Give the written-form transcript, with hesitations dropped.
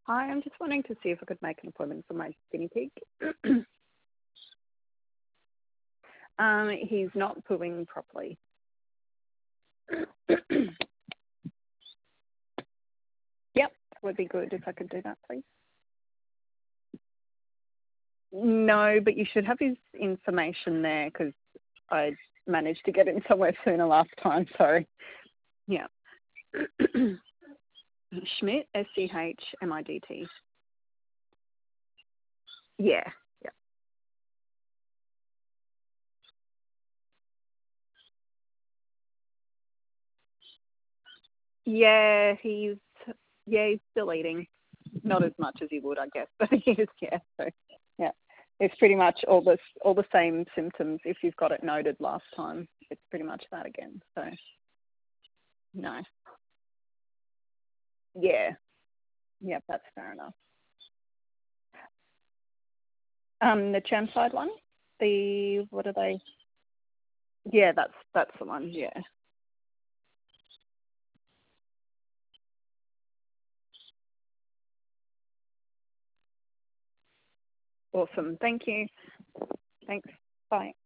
Hi, I'm just wanting to see if I could make an appointment for my guinea pig. He's not pooing properly. Yep, would be good if I could do that, please. No, but you should have his information there because I managed to get him somewhere sooner last time. Sorry. Yeah. Schmidt, Schmidt. Yeah. Yeah. Yeah, he's still eating. Not as much as he would, I guess, but he is, yeah. So, yeah. It's pretty much all the same symptoms. If you've got it noted last time, it's pretty much that again. So, no. Yeah. Yeah, that's fair enough. The Chermside one? What are they? Yeah, that's the one, yeah. Awesome. Thank you. Thanks. Bye.